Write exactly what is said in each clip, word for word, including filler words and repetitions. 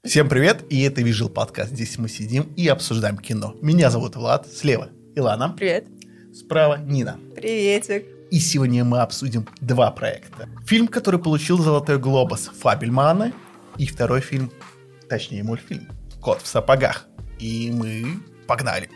Всем привет, и это Visual подкаст. Здесь мы сидим и обсуждаем кино. Меня зовут Влад, слева Илана. Привет. Справа Нина. Приветик. И сегодня мы обсудим два проекта. Фильм, который получил Золотой глобус, «Фабельманы», и второй фильм, точнее мультфильм, «Кот в сапогах». И мы погнали.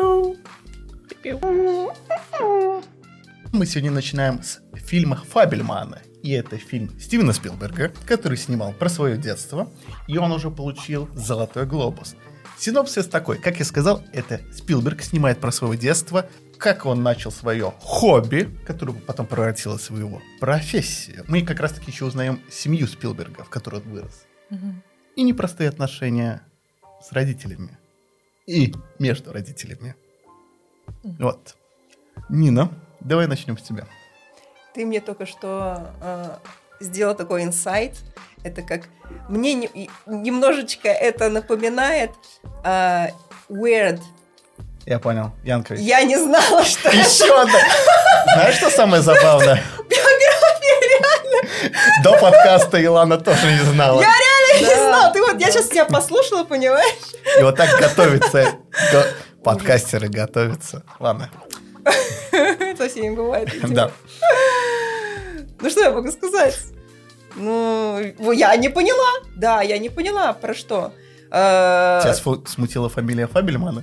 Мы сегодня начинаем с фильма «Фабельманы». И это фильм Стивена Спилберга, который снимал про свое детство, и он уже получил «Золотой глобус». Синопсис такой, как я сказал, это Спилберг снимает про свое детство, как он начал свое хобби, которое потом превратилось в его профессию. Мы как раз-таки еще узнаем семью Спилберга, в которой он вырос. Угу. И непростые отношения с родителями. И между родителями. Угу. Вот. Нина, давай начнем с тебя. Ты мне только что э, сделал такой инсайт. Это как... Мне не, немножечко это напоминает э, Weird. Я понял. Янкович. Я не знала, что Еще одна. Знаешь, что самое забавное? Биография, реально. До подкаста Илана тоже не знала. Я реально не знала. Ты вот, я сейчас тебя послушала, понимаешь? И вот так готовятся. Подкастеры готовятся. Ладно. Со всеми бывает. Да. Ну, что я могу сказать? Ну, я не поняла. Да, я не поняла, про что. Тебя смутила фамилия Фабельмана?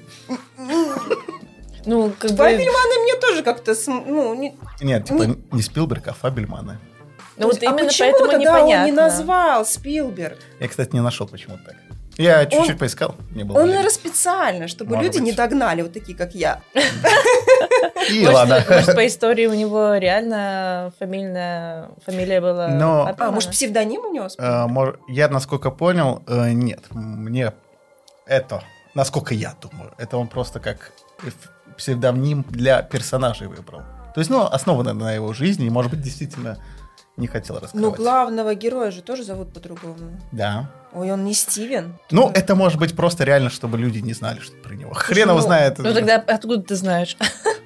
Ну, как бы... Фабельманы мне тоже как-то... Ну, не... Нет, типа не... не Спилберг, а Фабельманы. Ну, вот а именно поэтому тогда непонятно. Он не назвал Спилберг? Я, кстати, не нашел почему-то так. Я чуть-чуть он... поискал. Не было он, наверное, специально, чтобы может люди быть. Не догнали, вот такие, как я. И ладно. Может, по истории у него реально фамильная фамилия была... Но... А, может, псевдоним у него? А, я, насколько понял, нет. Мне это, насколько я думаю, это он просто как псевдоним для персонажей выбрал. То есть, ну, основано на его жизни, и, может быть, действительно не хотел раскрывать. Ну, главного героя же тоже зовут по-другому. Да. Ой, он не Стивен. Ну, это может быть просто реально, чтобы люди не знали, что про него. Хрен его знает. Ну, тогда откуда ты знаешь?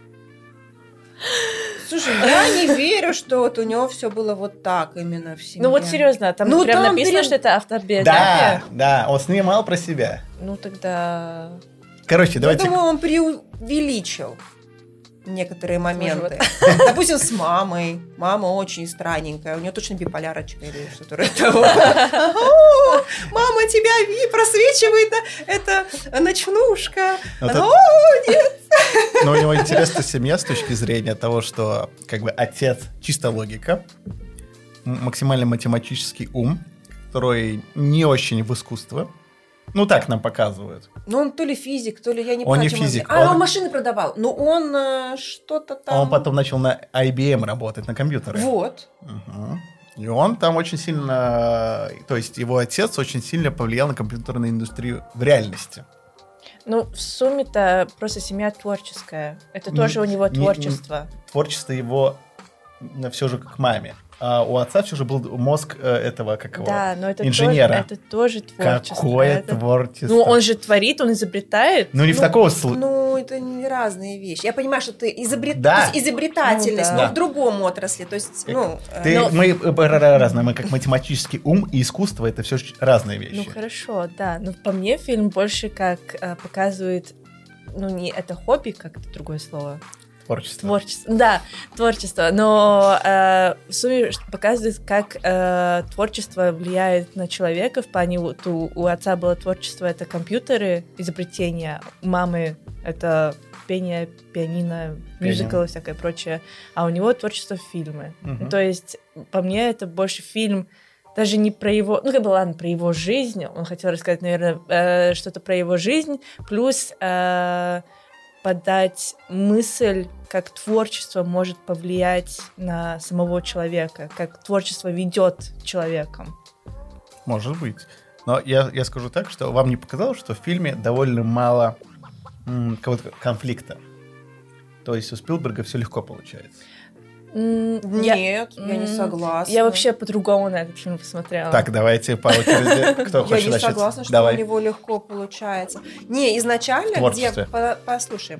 Слушай, я не верю, что вот у него все было вот так именно в семье. Ну вот серьезно, там ну, прям там написано, перед... что это автобиография. Да, да, он снимал про себя. Ну тогда... Короче, давайте... Я думаю, он преувеличил некоторые моменты. Допустим, с мамой. Мама очень странненькая. У нее точно биполярочка или что-то этого. Мама, тебя просвечивает, это ночнушка. О, нет. Но у него интересная семья с точки зрения того, что как бы отец чисто логика, максимально математический ум, который не очень в искусство. Ну, так нам показывают. Ну, он то ли физик, то ли я не понимаю. Он не физик. А, он... он машины продавал. Ну, он э, что-то там... Он потом начал на ай би эм работать, на компьютере. Вот. Угу. И он там очень сильно... То есть, его отец очень сильно повлиял на компьютерную индустрию в реальности. Ну, в сумме-то просто семья творческая. Это не, тоже у него творчество. Не, не, творчество его все же как маме. А у отца все же был мозг э, этого, как его, да, но это инженера. Тоже, это тоже творчество. Какое это... творчество. Ну, он же творит, он изобретает. Ну, не ну, в таком случае. Ну, это не разные вещи. Я понимаю, что ты изобрет... да. то есть изобретательность, ну, да. но в другом отрасли. То есть, ну, ты, но... Мы разные, мы как математический ум и искусство, это все разные вещи. Ну, хорошо, да. Но по мне фильм больше как э, показывает, ну, не это хобби, как это другое слово. Творчество. Творчество, да, творчество, но э, в сумме показывает, как э, творчество влияет на человека, в плане вот у, у отца было творчество, это компьютеры, изобретения, у мамы это пение, пианино, мюзикл и всякое прочее, а у него творчество фильмы. Угу. То есть, по мне, это больше фильм, даже не про его, ну, как бы, ладно, про его жизнь, он хотел рассказать, наверное, э, что-то про его жизнь, плюс... Э, подать мысль, как творчество может повлиять на самого человека, как творчество ведет человеком. Может быть. Но я, я скажу так, что вам не показалось, что в фильме довольно мало м, какого-то конфликта? То есть у Спилберга все легко получается. Нет, я, я не согласна. Я вообще по-другому на этот фильм посмотрела. Так, давайте по очереди. Кто хочет начать? Я не согласна, что Давай. У него легко получается. Не, изначально, где... Послушаем.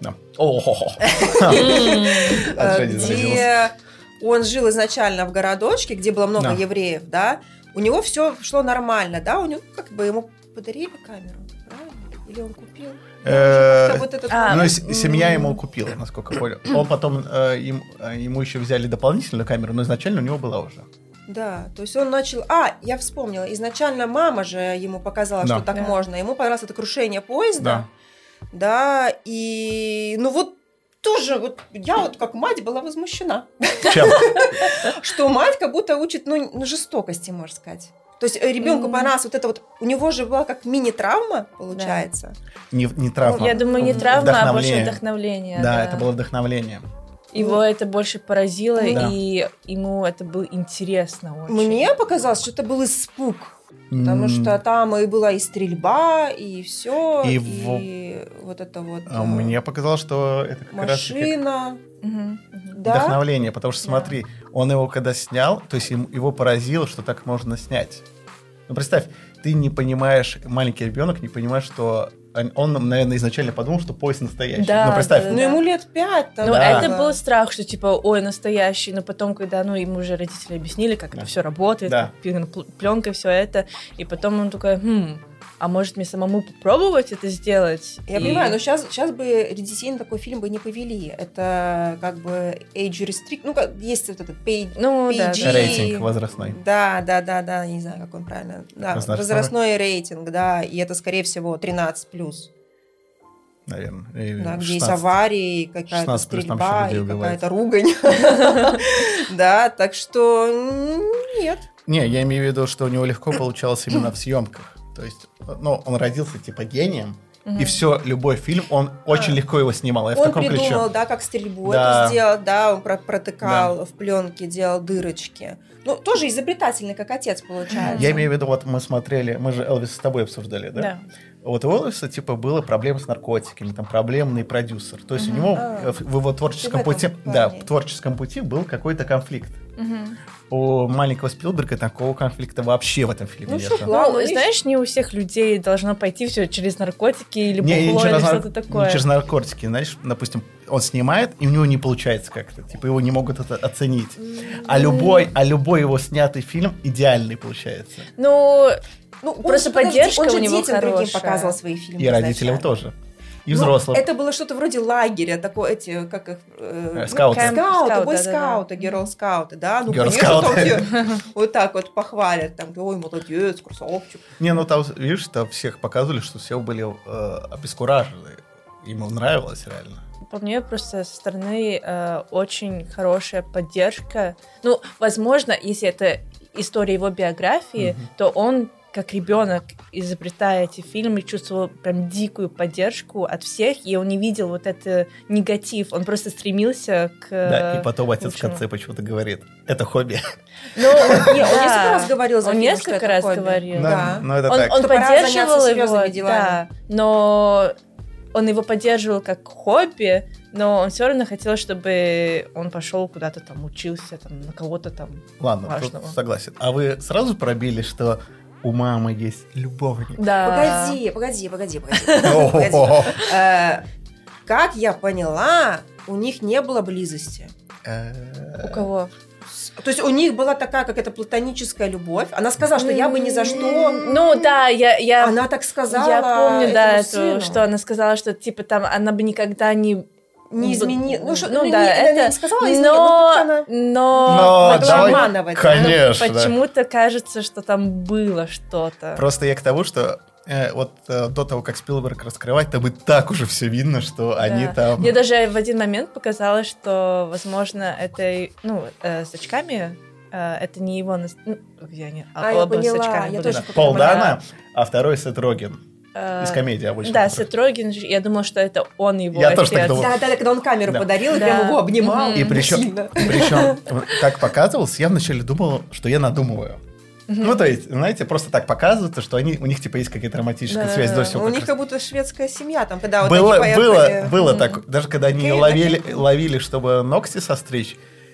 Где он жил изначально в городочке, где было много евреев, да, у него все шло нормально, да, у него как бы ему подарили камеру, правильно? Или он купил? Э, Вот этот а, Ну, вот- с- семья ему купила, насколько я понял. Он потом, э, им- э, ему еще взяли дополнительную камеру, но изначально у него была уже. Да, то есть он начал... А, я вспомнила. Изначально мама же ему показала, Да. что так Да. можно. Ему понравилось это крушение поезда. Да, и... Ну вот тоже, вот я вот как мать была возмущена. Чем? Что мать как будто учит, ну, ну, жестокости, можно сказать. То есть ребенку Мгм. понравилось вот это вот... У него же была как мини-травма, получается. Не, не травма. Я думаю, не травма, а больше Вдохновление. вдохновление. Да, это было вдохновление. Его это больше поразило, Да. и ему это было интересно очень. Мне показалось, что это был испуг. Потому М, что там и была и стрельба, и все, И и, во- вот это вот а э, мне показалось, что это как раз таки машина. Мгм, мгм. Да? вдохновление, потому что Да. смотри, он его когда снял, то есть им- его поразило, что так можно снять. Ну представь, ты не понимаешь, маленький ребенок не понимает, что он, он, наверное, изначально подумал, что поезд настоящий. Да, ну представь, да, Ну, ему лет пять. Там Ну, Да. это был страх, что типа, ой, настоящий, но потом, когда, ну, ему уже родители объяснили, как Да. это все работает, Да. как пленка, все это, и потом он такой, хм, а может мне самому попробовать это сделать? Я И- понимаю, но сейчас, сейчас бы детей на такой фильм бы не повели. Это как бы age restrict, ну, как есть вот этот pay, Ну, да, пи джи. да. рейтинг возрастной. Да, да, да, да, не знаю, как он правильно. Да, Возрастной. возрастной рейтинг, да, и это, скорее всего, тринадцать плюс. Наверное. Или Да, где есть шестнадцать. аварии, какая-то шестнадцать плюс там стрельба еще людей и убивают. какая-то ругань. Да, так что м, нет. Не, я имею в виду, что у него легко получалось именно в съемках. То есть, ну, он родился типа гением, Мгм. и все, любой фильм, он очень А. легко его снимал. Я в Он таком ключе. придумал, да, как стрельбу Да. это сделал, да, он про- протыкал в пленке, делал дырочки. Ну, тоже изобретательный, как отец, получается. Я имею в виду, вот мы смотрели, мы же Элвис с тобой обсуждали, да? Да. Вот у Элвиса, типа, было проблемы с наркотиками, там, проблемный продюсер. То есть у него А. э, в в его творческом в этом пути, плане. да, в творческом пути был какой-то конфликт. Мгм. У маленького Спилберга такого конфликта вообще в этом фильме Ну, нет. что, Ладно, Ну, видишь- знаешь, не у всех людей должно пойти все через наркотики или Не, не бухло, или через, нар- что-то такое. не через наркотики, знаешь, допустим, он снимает, и у него не получается как-то, типа его не могут это оценить. А любой, а любой его снятый фильм идеальный получается. Ну, Ну, он Просто же, подожди, поддержка он же у него детям другим хорошая. показывал свои фильмы. И родителям изначально. тоже. И Ну, взрослым. это было что-то вроде лагеря, такое, эти, как их... э, Э, скауты. ну, скауты, Скаут, бойскауты, да-да-да. герл-скауты, да? Ну, Girl конечно, там Scout. все вот так вот похвалят, там, ой, молодец, красавчик. Не, ну там, видишь, там всех показывали, что все были э, обескуражены. Ему нравилось реально. по мне, просто со стороны э, очень хорошая поддержка. Ну, возможно, если это история его биографии, Мгм. то он, как ребенок, изобретая эти фильмы, чувствовал прям дикую поддержку от всех, и он не видел вот этот негатив. Он просто стремился к... Да, и потом отец в лучшему. конце почему-то говорит, это хобби. Ну, Не, он да. несколько раз говорил за Он фильм, что несколько это раз хобби. говорил. Да. Ну это Он, так. он Что пора поддерживал заняться его, серьезными делами. да, но он его поддерживал как хобби, но он все равно хотел, чтобы он пошел куда-то там учился, там на кого-то там. Ладно, тут важного. согласен. А вы сразу пробили, что у мамы есть любовник? Да. Погоди, погоди, погоди, погоди. погоди. О-хо-хо. Э, Как я поняла, у них не было близости. Э, У кого? То есть у них была такая какая-то платоническая любовь. Она сказала, что я бы ни за что... Ну да, я, я, Она так сказала я помню, да, этому эту, сыну. что она сказала, что типа там она бы никогда не Не измени... Ну, что, Ну ну, да, не, она это- не сказала изменить, но, но как-то она... но, Но могла давай- обманывать, да. Конечно, да. почему-то кажется, что там было что-то. Просто я к тому, что э, вот э, до того, как Спилберг раскрывать, там и так уже все видно, что Да. они там... Мне даже в один момент показалось, что, возможно, это, ну, э, с очками, э, это не его... нас- Ну, где они? А, я оба с поняла, очками я были. тоже Да, Пол поняла. Дана, а второй Сет Роген. Э, Из комедии обычно. Да, который. Сет Роген, я думала, что это он его Я отец. тоже так думал. Да, да, да, когда он камеру Да. подарил, и Да. прям его обнимал. Мгм. И причем, сильно. причем так показывалось, я вначале думал, что я надумываю. Ну, то есть, знаете, просто так показывается, что они, у них, типа, есть какая-то романтическая Да, связь да, до да. всего. У как них раз. как будто шведская семья там, когда вот было, они было, поехали. было Мгм. так, даже когда они Окей, ловили, окей. ловили, чтобы ногти состричь,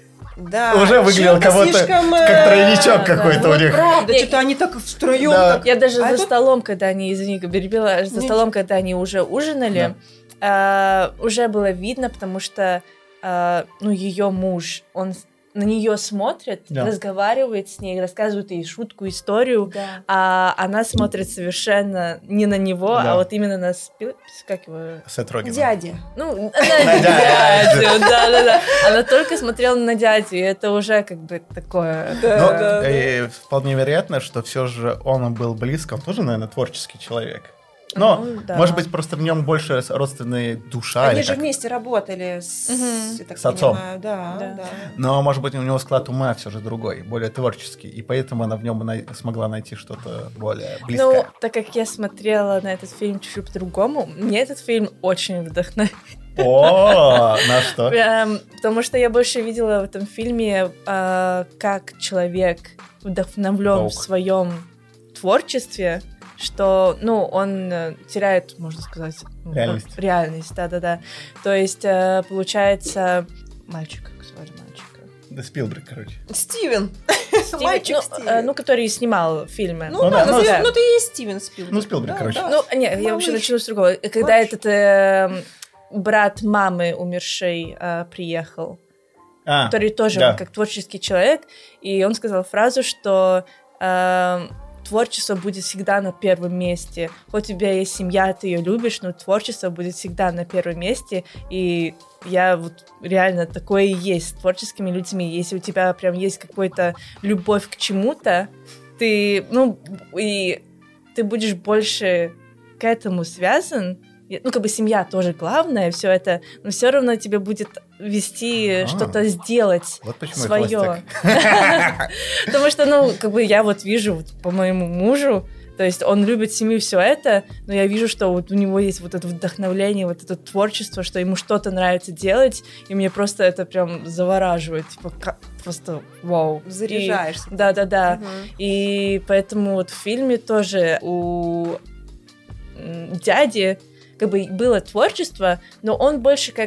Да, уже выглядел что-то кого-то слишком, как э, тройничок да. какой-то у Вот них. правда, Не, что-то они так втроем. Да. так- Я даже А за это- столом, когда они, извини, перебила, за Ничего. столом, когда они уже ужинали, а, уже было видно, потому что, а, ну, ее муж, он на нее смотрит, Да. разговаривает с ней, рассказывает ей шутку, историю, Да. а она смотрит совершенно не на него, Да. а вот именно на Спил... как его? Сет Роген. Дядя. Ну, На на дядю. дядю, да-да-да. Она только смотрела на дядю, и это уже как бы такое... Но Да, да, да. э, вполне вероятно, что все же он был близко, он тоже, наверное, творческий человек. Но, Ну, да. может быть, просто в нем больше родственная душа. Они или же как. вместе работали с, Мгм. я так С отцом. понимаю, да, Да. да. Но, может быть, у него склад ума все же другой, более творческий. И поэтому она в нем най- смогла найти что-то более Ну, близкое. так как я смотрела на этот фильм чуть-чуть по-другому, мне этот фильм очень вдохновил. О, на что? Эм, Потому что я больше видела в этом фильме, э, как человек вдохновлен Паук. в своем творчестве, что, ну, он э, теряет, можно сказать, ну, Реальность. как- реальность, да-да-да. То есть, э, получается, мальчик, как звали мальчика? Да Спилберг, короче. Стивен. Стивен, Мальчик ну, Стивен. э, ну, который снимал фильмы. Ну, Ну да, да, назовем- да. ну ты и есть Стивен Спилберг. Ну, Спилберг, Да, короче. да. Ну, не, я вообще Малыш. начну с другого. Когда Малыш. этот э, брат мамы умершей э, приехал, А, который тоже да. он как творческий человек, и он сказал фразу, что э, творчество будет всегда на первом месте. Хоть у тебя есть семья, ты ее любишь, но творчество будет всегда на первом месте. И я вот реально такое и есть с творческими людьми. Если у тебя прям есть какая-то любовь к чему-то, ты, ну, и ты будешь больше к этому связан. И, ну, как бы семья тоже главное, все это, но все равно тебе будет вести А. что-то сделать Вот почему я свое. холостяк. Потому что, ну, как бы я вот вижу вот по моему мужу, то есть он любит семью, все это, но я вижу, что вот у него есть вот это вдохновление, вот это творчество, что ему что-то нравится делать, и мне просто это прям завораживает, типа, как- просто вау. Заряжаешься. И- Да-да-да. Мгм. И поэтому вот в фильме тоже у м, дяди как бы было творчество, но он больше как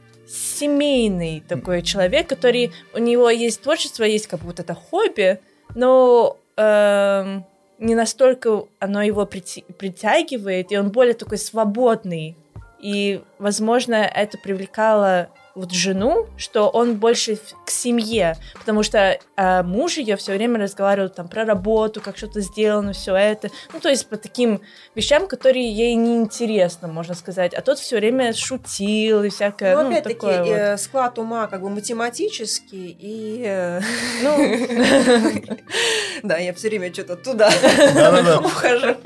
семейный такой человек, который у него есть творчество, есть как будто это хобби, но эм, не настолько оно его прити- притягивает, и он более такой свободный. И, возможно, это привлекало вот жену, что он больше в- к семье, потому что э, муж ее все время разговаривал там про работу, как что-то сделано, все это, ну то есть по таким вещам, которые ей не интересно, можно сказать, а тот все время шутил и всякое, Ну, ну, опять-таки, такое вот. э, склад ума как бы математический, и... э, Ну, Да, я все время что-то туда Да-да-да. ухожу.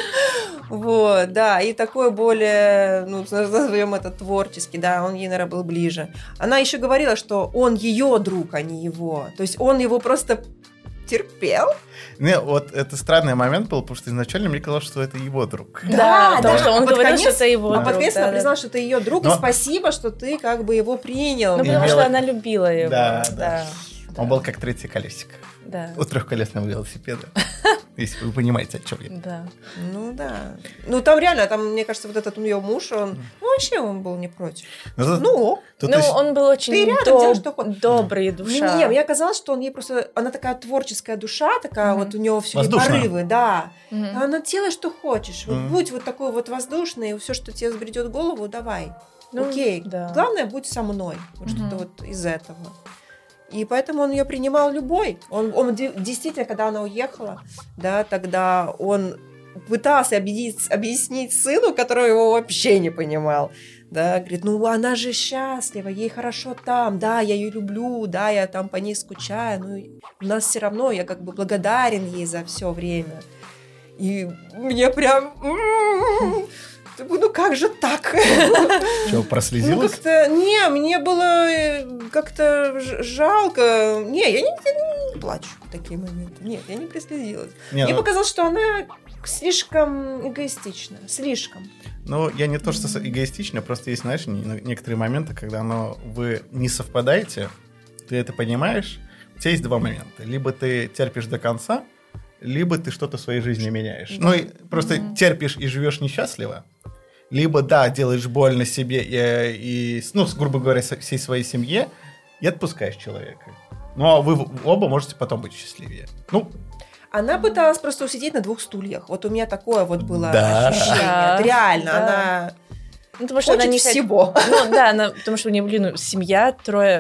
Вот, да, и такой более, ну, назовем это творческий, да, он ей, наверное, был ближе. Она еще говорила, что он ее друг, а не его. То есть он его просто терпел. Не, вот это странный момент был, потому что изначально мне казалось, что это его друг. да, потому что А он под говорил, конец- что это его а друг, ответственно да, да. признал, что это ее друг, и Но- спасибо, что ты как бы его принял. Ну, потому Имела- что она любила его. Да, Да, да. да. Он был как третий колесик Да. у трехколесного велосипеда. Если вы понимаете, о чем я. Да. Ну да. Ну там реально, там, мне кажется, вот этот ее муж, он, ну вообще он был не против. Ну, тут- Ну, тут Ну, есть- он был очень Ты рядом доб- делаешь, что хочешь. добрый душа. мне, мне казалось, что он ей просто, она такая творческая душа, такая Мгм. вот у него все время Воздушная. порывы, да. Мгм. А Она делай, что хочешь. Вот Мгм. будь вот такой вот воздушный, все, что тебе взбредет в голову, давай. Ну, Окей. да. Главное, будь со мной. Вот Мгм. что-то вот из этого. И поэтому он ее принимал любой. Он, он де- действительно, когда она уехала, да, тогда он пытался объяснить, объяснить сыну, который его вообще не понимал. Да, говорит, ну она же счастлива, ей хорошо там, да, я ее люблю, да, я там по ней скучаю, но у нас все равно, я как бы благодарен ей за все время. И мне прям... м-м-м, ну как же так? Что, Ну, прослезилась? как-то, не, мне было э, как-то ж- жалко. Не, я не, я не плачу в такие моменты. Нет, я не прослезилась. Не, Мне ну, показалось, что она слишком эгоистична. Слишком. ну, я не то, что с- эгоистично, просто есть, знаешь, не- некоторые моменты, когда оно, вы не совпадаете, ты это понимаешь. У тебя есть два момента. Либо ты терпишь до конца, либо ты что-то в своей жизни меняешь. Ну, и просто Мгм. терпишь и живешь несчастливо, либо, да, делаешь больно себе и, и, ну, с- грубо говоря, со- всей своей семье, и отпускаешь человека. Ну, а вы в- оба можете потом быть счастливее. Ну, Она пыталась просто усидеть на двух стульях. Вот у меня такое вот было Да. ощущение. Да, Вот реально, да. она Ну, потому что хочет она не хот- всего. Ну, да, она, потому что у нее, блин, ну, семья, трое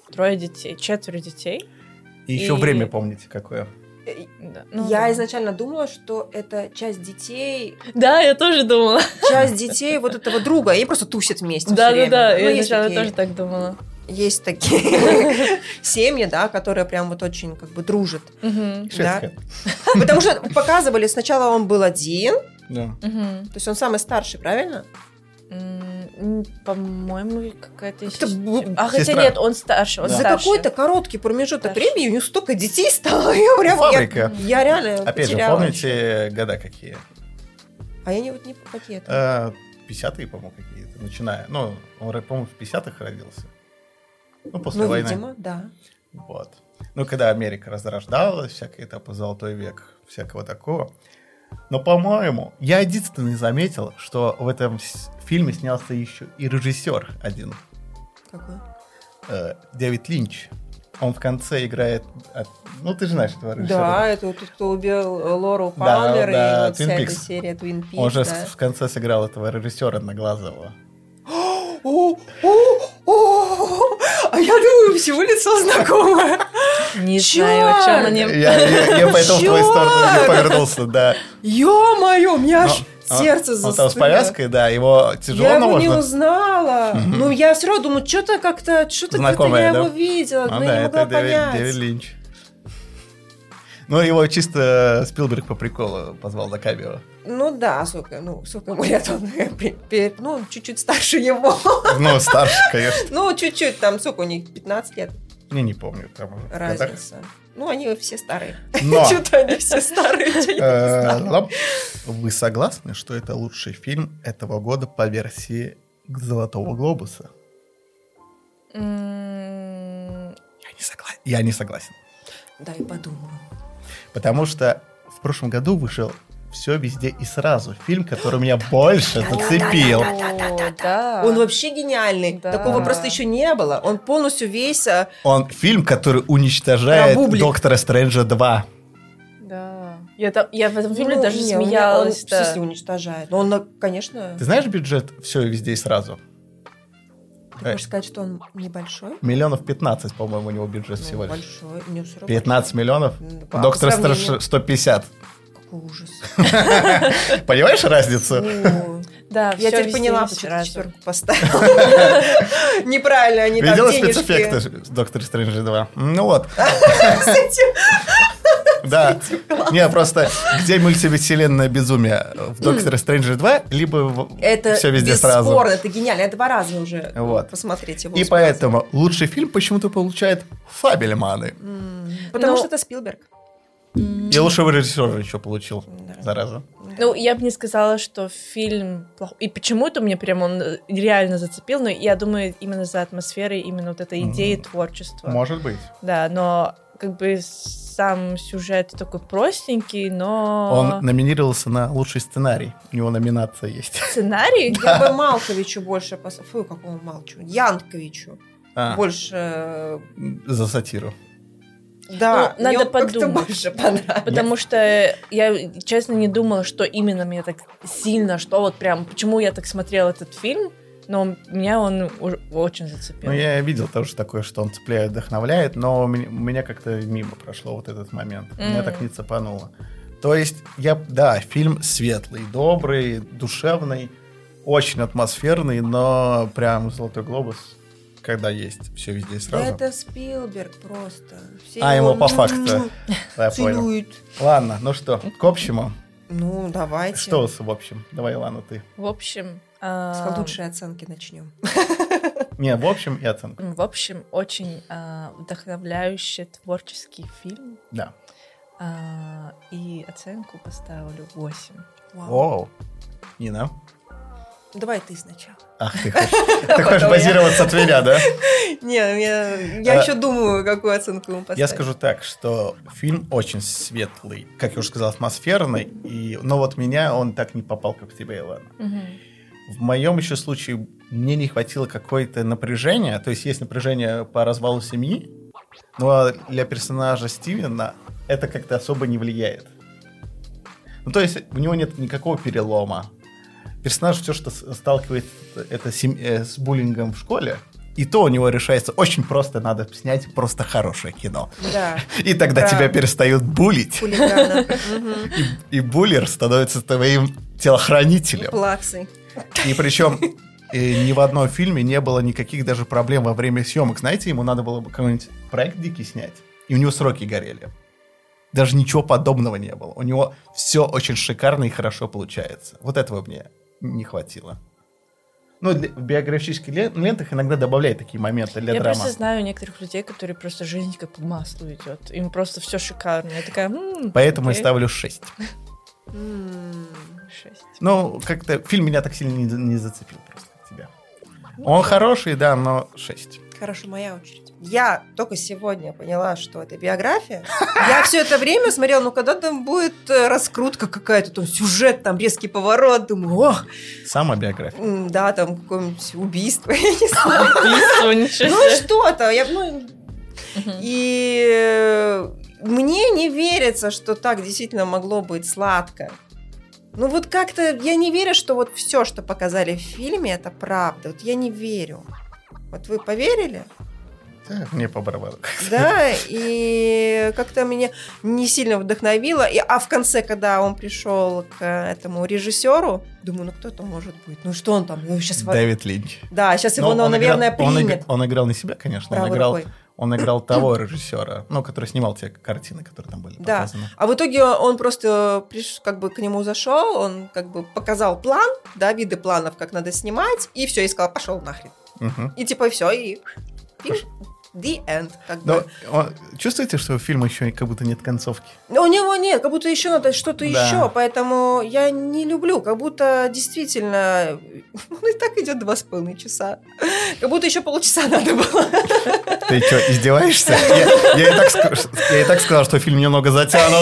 трое детей, четверо детей. И еще И- время помните какое? Да, ну Я да. изначально думала, что это часть детей, Да, я тоже думала. часть детей вот этого друга, они просто тусят вместе всё Да, да, время. да, Ну, я есть изначально такие- тоже так думала. Есть такие семьи, да, которые прям вот очень как бы дружат. Мгм, Шведское. Потому что показывали, сначала он был один, Да. мгм. то есть он самый старший, правильно? М, По-моему, какая-то... Как-то с- б- А хотя Сестра. нет, он старше, он Да. За старше. какой-то короткий промежуток Старше. времени у него столько детей стало. Я прям, Фабрика. Я, я реально Опять же, потеряла. помните года какие? А я не вот не какие это. Э, пятидесятые, по-моему, какие-то, начиная. Ну, он, по-моему, в пятидесятых родился. Ну, после Ну, войны. видимо, да. Вот. Ну, когда Америка разрождалась, всякие этапы Золотой век, всякого такого. Но, по-моему, я единственный заметил, что в этом с- фильме снялся еще и режиссер один, Какой? э, Дэвид Линч. Он в конце играет... от- Ну, ты же знаешь этого режиссера. Да, это вот тот, кто убил Лору Да, Палмер да, и вот вся Twin эта Peaks. серия Twin Peaks. Он же да. в конце сыграл этого режиссера Одноглазого. О, о, о, а я думаю, всего лицо знакомое. Не Чёрт! знаю, о чем они... Я, я- я поэтому в твою сторону не Чёрт! повернулся, да. Ё-моё, у меня аж Но- сердце Он там с застыло. повязкой, да, его тяжело, Я но его не можно... узнала. Мгм. Ну, я все равно думаю, что-то как-то, что-то где-то Знакомое, я да? его видела, Ну но да, я не могла это Дэвид, понять. Дэвид Линч. Ну, его чисто Спилберг по приколу позвал на камео. Ну да, сколько, ну, сколько ему лет он, пе- пе- ну, чуть-чуть старше его. Ну, старше, конечно. Ну, чуть-уть, там, сколько у них, пятнадцать лет Я не помню. Там в годах. разница. Ну, они все старые. Но, Что-то они все старые, чё я не э, знала. Лам, вы согласны, что это лучший фильм этого года по версии Золотого глобуса? М, Я не согласен. Я не согласен. Дай подумаю. Потому что в прошлом году вышел «Все везде и сразу». Фильм, который меня больше зацепил. О, да. Он вообще гениальный. Да. Такого просто еще не было. Он полностью весь... а, Он фильм, который уничтожает Про бублик. Доктора Стрэнджа два. Да. Я, там, я в этом фильме ну, даже не, он- смеялась. Он, в да. смысле, уничтожает. Но он, на- конечно... Ты знаешь бюджет «Все везде и сразу»? Ты хочешь сказать, что он небольшой? Миллионов пятнадцать, по-моему, у него бюджет Ну, всего лишь. большой. Не, всё равно пятнадцать миллионов? большой. По- Доктор по сравнению. Стрэндж сто пятьдесят. Какой ужас. Понимаешь разницу? Ну, Да, Я всё теперь везде поняла, есть почему ты сразу. четверку поставила. Неправильно, они там Видела денежки. спецэффекты Доктор Стрэндж два? Ну вот. Да. Не, просто где мультивселенная безумие? В Докторе Стрэндже два, либо Это все везде сразу. бесспорно, это гениально. Я два раза уже Вот. посмотреть его. И успела. поэтому лучший фильм почему-то получает «Фабельманы». М, Потому Но- что это Спилберг. И лучшего режиссера еще получил, Да. зараза. Ну, я бы не сказала, что фильм плохой. И почему-то мне прям он э, реально зацепил, но я думаю, именно за атмосферой, именно вот этой идеи М. творчества. Может быть. Да, но как бы сам сюжет такой простенький, но... Он номинировался на лучший сценарий. У него номинация есть. Сценарий? Я бы Малковичу больше... пос- Фу, какому Малчу? Янковичу. А, Больше... э, за сатиру. Да, Ну, надо мне он как-то подумать. больше понравился. Потому что я, честно, не думала, что именно меня так сильно, что вот прям, почему я так смотрела этот фильм, но меня он уж- очень зацепил. Ну, я видел тоже такое, что он цепляет, вдохновляет, но у меня, у меня как-то мимо прошло вот этот момент. Меня Мгм. так не цепануло. То есть, я, да, фильм светлый, добрый, душевный, очень атмосферный, но прям «Золотой глобус», когда есть все везде и Да сразу. это Спилберг просто. Все А, его ему по факту. Да, я понял. целуют. Ладно, ну что, к общему. Ну, давайте. Что с в общем? Давай, ладно, ты. В общем... С а, лучшей оценки начнем. Не, в общем и оценка. В общем, очень а, вдохновляющий творческий фильм. Да. А, и оценку поставлю восемь. Вау. Оу. Нина. Давай ты сначала. Ах, ты хочешь, ты хочешь базироваться от меня, да? Не, я, я А, еще думаю, какую оценку ему поставить. Я скажу так, что фильм очень светлый, как я уже сказал, атмосферный, и, но вот меня он так не попал, как тебе, Илона. В моем еще случае мне не хватило какое-то напряжения, то есть есть напряжение по развалу семьи, но для персонажа Стивена это как-то особо не влияет. Ну, то есть у него нет никакого перелома. Персонаж все, что с- сталкивается это сем- э, с буллингом в школе, И то у него решается очень просто, надо снять просто хорошее кино. Да. И тогда Правда. тебя перестают булить. Хулигана. Мгм. И, и буллер становится твоим телохранителем. Плаксы. И причем э, ни в одном фильме не было никаких даже проблем во время съемок. Знаете, ему надо было бы какой-нибудь проект дикий снять, и у него сроки горели. Даже ничего подобного не было. У него все очень шикарно и хорошо получается. Вот этого мне не хватило. Ну, для- в биографических лен- лентах иногда добавляют такие моменты для Я драмы. просто знаю некоторых людей, которые просто жизнь как по маслу идет. Им просто все шикарно. Я такая, м, Поэтому я окей. ставлю шесть. М. Шесть. Ну, как-то фильм меня так сильно не, за- не зацепил просто, как тебя. Он хороший, да, но шесть. Хорошо, моя очередь. Я только сегодня поняла, что это биография. Я все это время смотрела, ну когда там будет э, раскрутка какая-то, там сюжет, там резкий поворот, думаю, ох, Сама биография. м, да, там какое-нибудь убийство, я не знаю. Убийство, ничего Ну себе. что-то, я, ну, Мгм. и э, мне не верится, что так действительно могло быть сладко. Ну вот как-то я не верю, что вот все, что показали в фильме, это правда. Вот я не верю. Вот вы поверили? Да, мне по барабану. Да, и как-то меня не сильно вдохновило. И, а в конце, когда он пришел к этому режиссеру, думаю, ну кто это может быть? Ну что он там? Ну, сейчас... Дэвид Линч. Да, сейчас его, Но ну, он наверное, играл- он игр- примет. Он играл не себя, конечно. Он правой играл, рукой. он играл того режиссера, ну, который снимал те картины, которые там были Да. показаны. А в итоге он просто приш, как бы к нему зашел, он как бы показал план, да, виды планов, как надо снимать, и все, и сказал, пошел нахрен. Мгм. И типа все, и пиш, the end. Как Но бы. он- чувствуете, что у фильма еще как будто нет концовки? Но у него нет, как будто еще надо что-то Да. еще, поэтому я не люблю, как будто действительно, ну и так идет два с половиной часа, как будто еще полчаса надо было. Ты что, издеваешься? Я, я и так, ск- я и так сказал, что фильм немного затянут.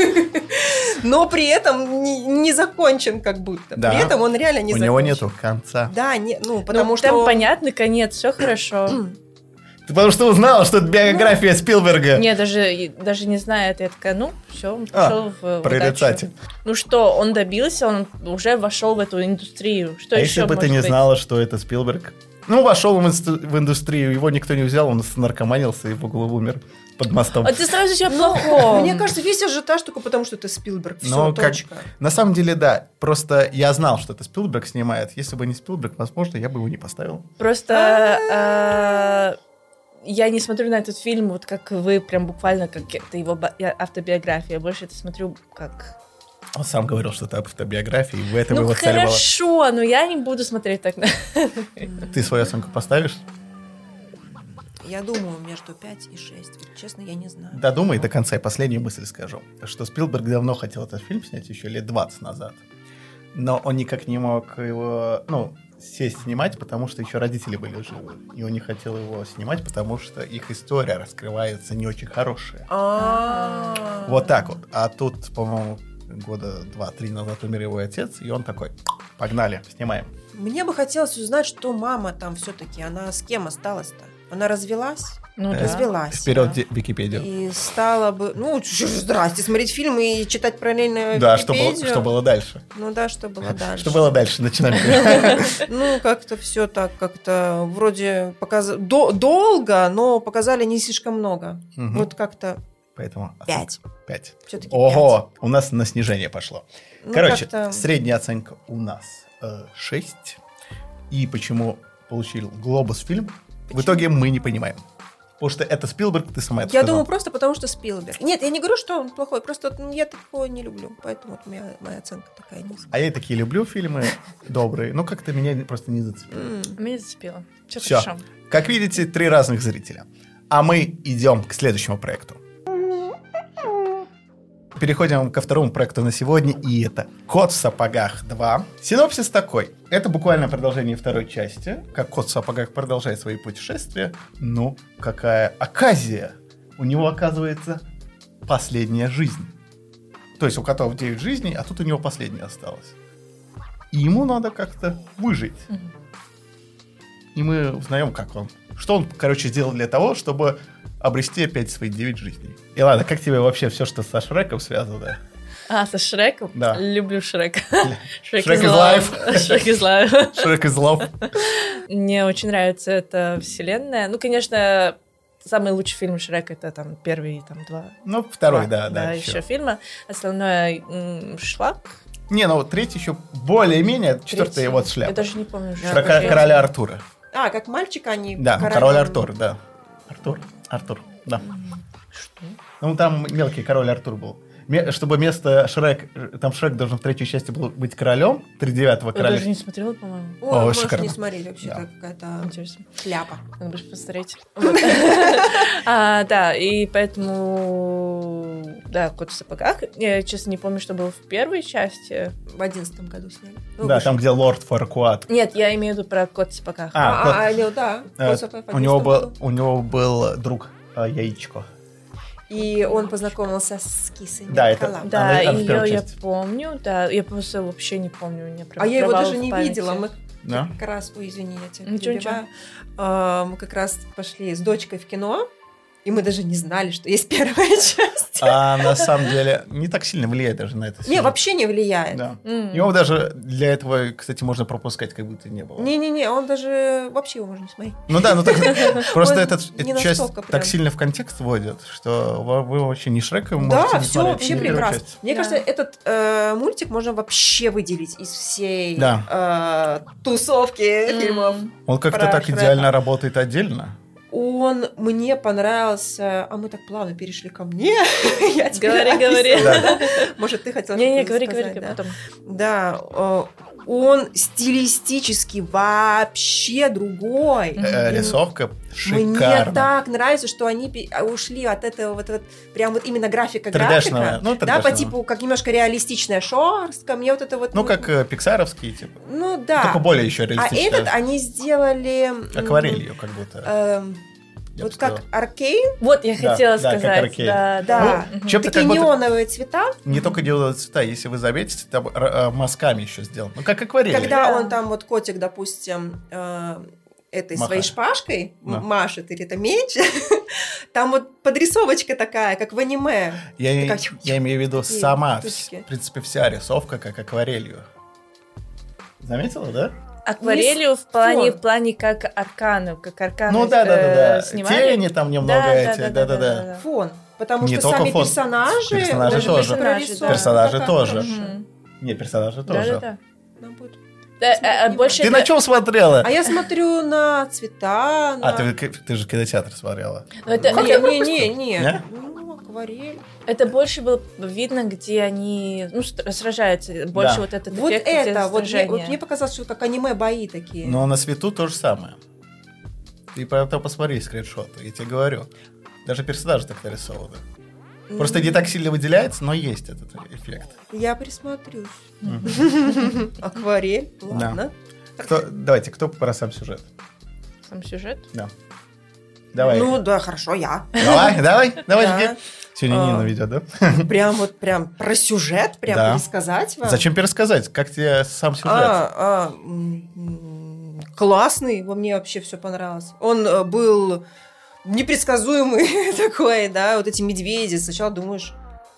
Но при этом не, не закончен как будто, Да. при этом он реально не У закончен. него нету конца. Да, не, ну потому Ну, что... там понятный конец, все хорошо. Ты потому что узнала, что это биография Спилберга. Не, даже, и- даже не знаю, это я такая, ну, все, он А, пошел в, в Прорицатель. удачу. Ну что, он добился, он уже вошел в эту индустрию. Что А еще если бы ты может не быть? знала, что это Спилберг? Ну, вошел в, инсту- в индустрию, его никто не взял, он наркоманился и в углу умер под мостом. А ты сразу себя Ну, плохом. мне кажется, весь ажиотаж только потому, что это Спилберг. Все, Но как- точка. На самом деле, да. Просто я знал, что это Спилберг снимает. Если бы не Спилберг, возможно, я бы его не поставил. Просто э, я не смотрю на этот фильм, вот как вы, прям буквально, как это его ба- я- автобиография. Я больше это смотрю как... Он сам говорил, что это автобиография, и в этом Ну его цель была. хорошо, но я не буду смотреть так. на- Ты свою оценку поставишь? Я думаю, между пять и шесть. Вот честно, я не знаю. Додумай до конца, и последнюю мысль скажу. Что Спилберг давно хотел этот фильм снять, еще лет двадцать назад. Но он никак не мог его, ну, сесть снимать, потому что еще родители были живы. И он не хотел его снимать, потому что их история раскрывается не очень хорошая. А. Вот так вот. А тут, по-моему, года два-три назад умер его отец, и он такой, погнали, снимаем. Мне бы хотелось узнать, что мама там все-таки, она с кем осталась-то? Она развелась? Ну Э, да. Развелась. Вперед, да. Ди- Википедию. И стала бы... Ну, чё ж, здрасте, смотреть фильмы и читать параллельно Да, что было, Википедию. что было дальше? Ну да, что было дальше. Что было дальше? Начинаем. Ну, как-то все так, как-то вроде показали... долго, но показали не слишком много. Мгм. Вот как-то Поэтому пять. Пять. Все-таки Ого, у нас на снижение пошло. Ну, Короче, как-то- средняя оценка у нас э, шесть. И почему получил Глобус фильм, в Почему? итоге мы не понимаем. Потому что это Спилберг, ты сама это Я сказала. думаю, просто потому что Спилберг. Нет, я не говорю, что он плохой, просто вот, ну, я такого не люблю. Поэтому вот моя, моя оценка такая низкая. А я такие люблю фильмы добрые, но как-то меня просто не зацепило. М. Меня зацепило. Все Всё. хорошо. Как видите, три разных зрителя. А мы идем к следующему проекту. Переходим ко второму проекту на сегодня, и это «Кот в сапогах два». Синопсис такой. Это буквально продолжение второй части, как кот в сапогах продолжает свои путешествия. Ну, какая оказия! У него, оказывается, последняя жизнь. То есть у котов девять жизней, а тут у него последняя осталась. И ему надо как-то выжить. Мгм. И мы узнаем, как он. Что он, короче, сделал для того, чтобы обрести опять свои девять жизней. И ладно, как тебе вообще все, что со Шреком связано? А, со Шреком? Да. Люблю Шрека. Шрек is life. Шрек из life. Шрек из love. Мне очень нравится эта вселенная. Ну, конечно, самый лучший фильм Шрек — это там первые там два. Ну, второй, два, да, да. Да, еще, еще фильма. Остальное м, шлак. Не, ну третий еще более-менее, четвертый Третий. вот Я шляпа. даже не помню. Да, Про какой ко- короля Артура. А, как мальчик они... Да, королем- король Артур, да. Артур, Артур, да. Что? Ну, там мелкий король Артур был. Ме- Чтобы вместо Шрек, там Шрек должен в третьей части был быть королем, тридевятого Я короля. даже не смотрела, по-моему. Ой, О, можешь шикарно. не смотреть, вообще Да. это какая-то Интересно. шляпа. Надо будет посмотреть. Вот. А, Да, и поэтому... Да, «Кот в сапогах». Я, честно, не помню, что было в первой части. В одиннадцатом году сняли. Ну, Да, вышел. там, где лорд Фаркуат. Нет, я имею в виду про «Кот в сапогах». А, А, кот- а, ну да. э, «Кот в сапогах» в у него одиннадцатом был, году. у него был друг э, Яичко. И он познакомился с кисой. Да, это- Николаем. Да, Она- она в ее первой я части. помню, да. Я просто вообще не помню. У меня прям А я его провал даже в не памяти. видела. Мы Да? как раз... Ой, извини, я тебя Ничего, перебиваю. А, Мы как раз пошли с дочкой в кино, и мы даже не знали, что есть первая часть. А на самом деле не так сильно влияет даже на это. Не, вообще не влияет. Да. М. Его даже для этого, кстати, можно пропускать, как будто не было. Не-не-не, он даже... Вообще его можно не смотреть. Ну да, ну так просто Он этот, не эту часть настолько прям. так сильно в контекст вводят, что вы вы вообще не Шрека Да, можете не все смотреть, вообще ни первую прекрасно. часть. Мне Да. кажется, этот э, мультик можно вообще выделить из всей Да. э, тусовки М. фильмов. Он как-то Про так Шрека. идеально работает отдельно. Он мне понравился... А мы так плавно перешли ко мне. Я теперь Говори, говори. описывала, да? Может, ты хотела Не-не, что-то говори, сказать, говори, да? потом. Да, э, он стилистически вообще другой. Мгм. Э, И Рисовка Мне шикарна. так нравится, что они пе- ушли от этого вот, вот прям вот именно графика три-дшного, графика, ну, да, по три-дшного. типу как немножко реалистичная шерстка, мне вот это вот Ну, как э, пиксаровские, типа. ну да, Только более еще а реалистичные. этот они сделали м, Акварелью, как будто. эм, я бы вот как сказал. Аркейн, Вот я Да, хотела да, как сказать. аркейн. Да, да, да. Ну, Мгм. чем-то такие как будто неоновые цвета, не только делают цвета, если вы заметите, там р- э, мазками еще сделано. Ну, как акварель. когда Да. он там вот котик, допустим, э, этой Махает. своей шпажкой Да. м- машет или это меч, там вот подрисовочка такая, как в аниме. Я, и- Такая я имею в виду такие сама, точки. вс- в принципе, вся рисовка как акварелью. Заметила, да? Акварелью в плане, фон. в плане как аркану, как аркану Ну да, да, да, да. э, снимали. Тени там немного Да, эти, да, да, да, да, да, да. да. Фон. Потому Не что только сами фон. персонажи, Персонажи даже тоже. прорисованы Персонажи так тоже. хорошо. Мгм. Не, персонажи Да, тоже. да, да. Нам будет- Да, а, а больше Ты это- на чем смотрела? А я смотрю на цвета, на... А, ты, ты же кинотеатр смотрела. ну, это, Не, это- не, не, не. Не? Ну, акварель. это больше было видно, где они ну, ст- сражаются. Больше Да. вот этот Вот эффект, где это, вот мне, сражение. вот мне показалось, что как аниме-бои такие. Но на свету то же самое. Ты поэтому посмотри скриншоты, я тебе говорю. Даже персонажи так нарисованы. М, Просто не так сильно выделяется, но есть этот эффект. Я присмотрюсь. Мгм. Акварель, ладно. Кто, давайте, кто про сам сюжет? Сам сюжет. Давай. Ну да, хорошо, я. Давай, давай, давай, Да. жги. Сегодня А. Нина ведет, да? Прям вот прям про сюжет, прям Да. пересказать вам. Зачем пересказать? Как тебе сам сюжет? А, а, м, м, классный, во мне вообще все понравилось. Он э, был непредсказуемый такой, да, вот эти медведи. Сначала думаешь,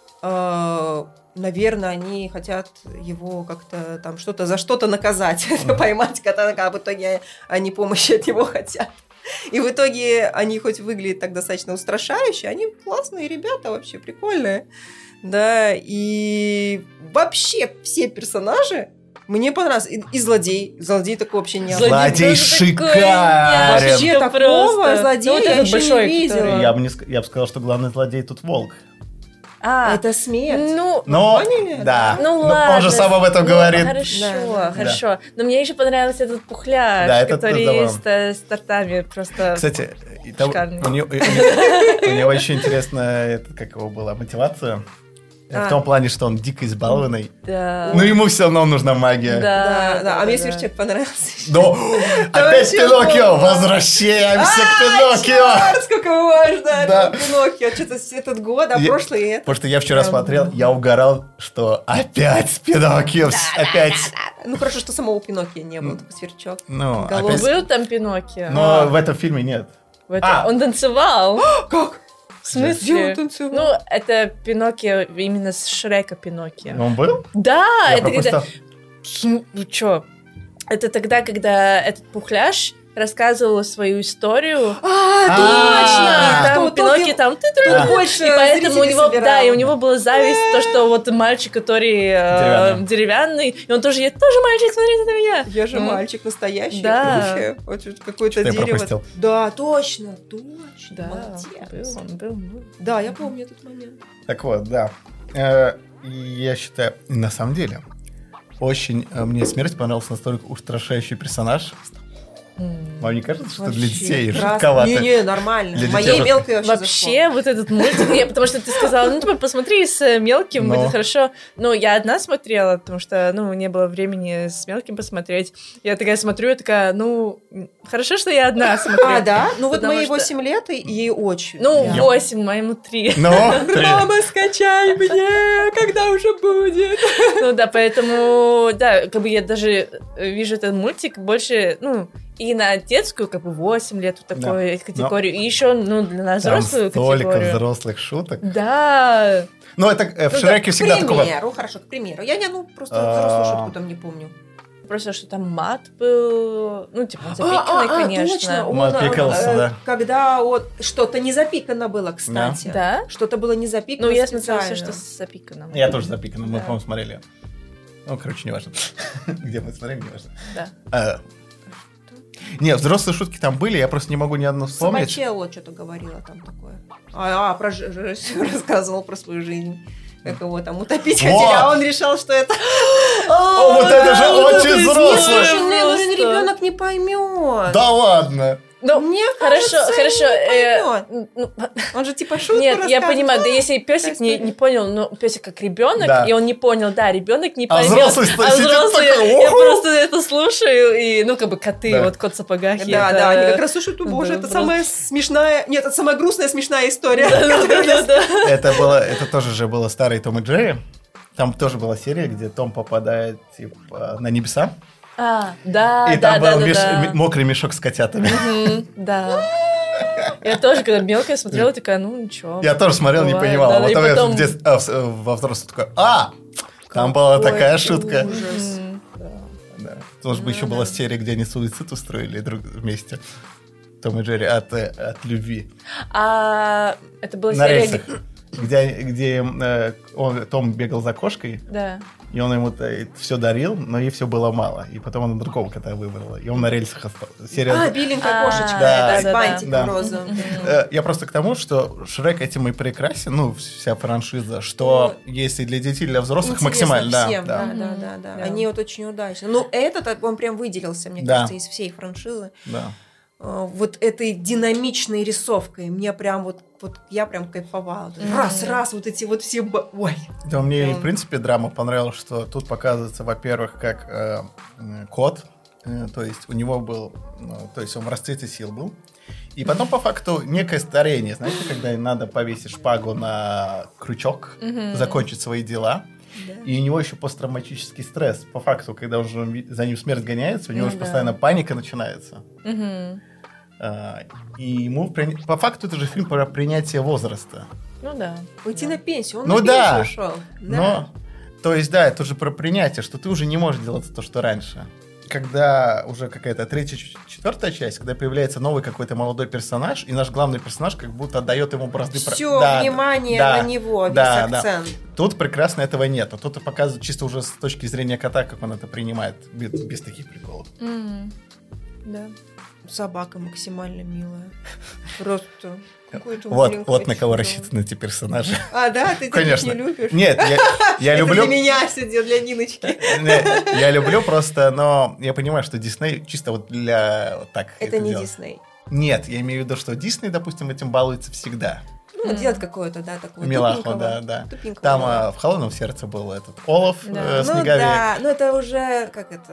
э, наверное, они хотят его как-то там что-то за что-то наказать, поймать кота, а в итоге они помощи от него хотят. И в итоге они хоть выглядят так достаточно устрашающе, они классные ребята, вообще прикольные. Да, и вообще все персонажи мне понравились. И, и злодей. Злодей такой вообще не Злодей Злодей тоже такой шикарен. няшечка Вообще такого просто. злодея Ну, вот я этот еще не большой, видела. который- Я бы, не, ск- я бы сказал, что главный злодей тут волк. А, Это смерть. ну, Но, поняли? да. ну Но ладно. Он же сам об этом Ну, говорит. Хорошо, Да. хорошо. Но мне еще понравился этот пухляж, Да, это который забавно. с, э, с тортами просто... Кстати, и там- Шикарный. у, него, у него- у него еще интересно, это, как его была, мотивация. А. В том плане, что он дико избалованный. Да. Ну, ему все равно нужна магия. Да, да, а мне да. сверчок понравился. Но опять вообще Пиноккио! бомба. Возвращаемся к А, Пиноккио! чёрт, сколько важно, Да. это Пиноккио. Что-то этот год, а Я- прошлый и это. Потому что я вчера Прям. смотрел, я угорал, что опять Пиноккио, опять. Ну хорошо, что самого Пиноккио не было, только сверчок. Ну, Голову. опять. Был там Пиноккио? Но в этом фильме нет. В этом- А. Он танцевал. Как? В Где он смысле? танцевал? Ну, это Пиноккио именно с Шрека Пиноккио. Он был? Да, Я это когда... пропустил. Ну, ну чё? Это тогда, когда этот Пухляж рассказывала свою историю. А, точно! И там Пиноккио там... больше И поэтому у него, собирал. да, и у него была зависть, то, что вот мальчик, который э, деревянный, и он тоже, я тоже мальчик, смотрите на меня. Я же Ну, мальчик настоящий. да. Вообще. Вот тут какое-то Что-то я дерево. пропустил. Да, точно, точно. Да, Молодец. был, он был, был. Да, я помню этот момент. Так вот, да. Э, Я считаю, на самом деле, очень э, мне смерть понравился настолько устрашающий персонаж. М. Вам не кажется, что Вообще для детей прекрасно. жутковато? Не-не, нормально. Для детей Моей жутко. мелкой вообще Вообще, вот этот мультик, не, потому что ты сказала, ну, типа, посмотри с э, мелким, Но. будет хорошо. Ну, я одна смотрела, потому что, ну, не было времени с мелким посмотреть. Я такая смотрю, я такая, ну, хорошо, что я одна смотрю. А, да? Ну вот Потому моей что- восемь лет, и ей очень. Ну, прям. восемь, моему три. Но, три. Мама, скачай мне, когда уже будет. Ну да, поэтому, да, как бы я даже э, вижу этот мультик больше, ну, и на детскую, как бы, восемь лет, вот такую категорию, и еще, ну, для нас Там взрослую столько категорию. взрослых шуток. Да. Ну, это э, в Ну, Шреке да, всегда к такого... примеру, хорошо, к примеру. Я не, ну, просто А. взрослую шутку там не помню. Просто, что там мат был, ну, типа, А, запиканный, а, а, конечно. точно. Мат Он, пикался, э, да. Когда вот что-то не запикано было, кстати. Да? Что-то было не запикано Ну, я смотрела все, специально. что с запиканным. Я тоже запикан, мы, Да. по-моему, смотрели. Ну, короче, не важно. Где мы смотрели, не важно. Да. А, Не, взрослые шутки там были, я просто не могу ни одну вспомнить. Собачелло что-то говорила там такое. А, а про ж- ж- рассказывал про свою жизнь. Как его там утопить Вот. хотели, а он решил, что это... О, вот это же очень взрослый! Слушай, ну, Просто. ребенок не поймет. Да ладно! Ну, Мне хорошо, кажется, хорошо. не э, поймет. ну, Он же типа шутку Нет, я рассказывает. понимаю, да если песик такая не, история. не понял, ну песик как ребенок, Да. и он не понял, да, ребенок не А поймет. взрослый сидит а взрослые, такой, я «Уху!» просто это слушаю, и, ну, как бы коты, Да. вот кот в сапогах. и Да, это- да, они как раз слушают, Да, боже, это просто- самая смешная... Нет, это самая грустная, смешная история. Да-да-да-да. Это было, это тоже же было старый Том и Джерри. Там тоже была серия, где Том попадает типа, на небеса. А, да, И да, там да, был да, меш- да. м- мокрый мешок с котятами. Мгм, да. Я тоже, когда мелкая смотрела, такая, ну, ничего. Я тоже смотрел, не бывает. понимал. Да, А да, и потом я потом- в детстве- а, в с- во взрослом такой, а, там была Какой такая шутка. ужас. М, да. Да. Тоже бы еще Ну, была да. серия, где они суицид устроили друг вместе. Том и Джерри от, э, от любви. А это была На серия... рельсах. Где, где э, он, Том бегал за кошкой, Да. и он ему все дарил, но ей все было мало. И потом она другого кота выбрала. И он на рельсах остался. Серия... А, беленькая А, кошечка, да, это с да, да. бантиком Да. розовым. Э, Я просто к тому, что Шрек этим и прекрасен, ну, вся франшиза, что есть и для детей, и для взрослых Интересно максимально. Да, всем, да, да, да, Мгм. да, да. Да. Они вот очень удачно. Ну, этот, он прям выделился, мне Да. кажется, из всей франшизы. да. Э, Вот этой динамичной рисовкой. Мне прям вот, вот я прям кайфовала. Мгм. Раз, раз, вот эти вот все... б- Ой. Да, мне, Прям. в принципе, драма понравилась, что тут показывается, во-первых, как э, м, кот, э, то есть у него был, ну, то есть он в расцвете сил был, и потом, по факту, некое старение, знаете, когда надо повесить шпагу на крючок, Мгм. закончить свои дела, и у него еще посттравматический стресс. По факту, когда уже он ви- за ним смерть гоняется, у него Ну же да. постоянно паника начинается. Мгм. А, и ему, при- по факту, это же фильм про принятие возраста. Ну да. Уйти Да. на пенсию. Он Ну на да. пенсию ушел. Но, то есть, да, это же про принятие, что ты уже не можешь делать то, что раньше. Когда уже какая-то третья, ч- четвертая часть, когда появляется новый какой-то молодой персонаж, и наш главный персонаж как будто отдает ему бразды... про- Все Да, внимание да, на него, весь да, да. акцент. Тут прекрасно этого нет. А тут и показывают чисто уже с точки зрения кота, как он это принимает, без, без таких приколов. М, Да. Собака максимально милая. Просто какой-то Вот, маленький вот на кого чудо. рассчитаны эти персонажи. А, да? Ты Конечно. таких не любишь? Нет, я, я Это люблю... для меня все, для Ниночки. Не, я люблю просто, но я понимаю, что Дисней чисто вот для вот так Это не делает. Дисней. Нет, я имею в виду, что Дисней, допустим, этим балуется всегда. Ну, Мгм. делать какое-то, да, такое. Милаху, тупенького. да, да. Тупенького. Там а, в «Холодном сердце» был этот Олаф, Да. э, Ну Снеговик. да, ну это уже, как это,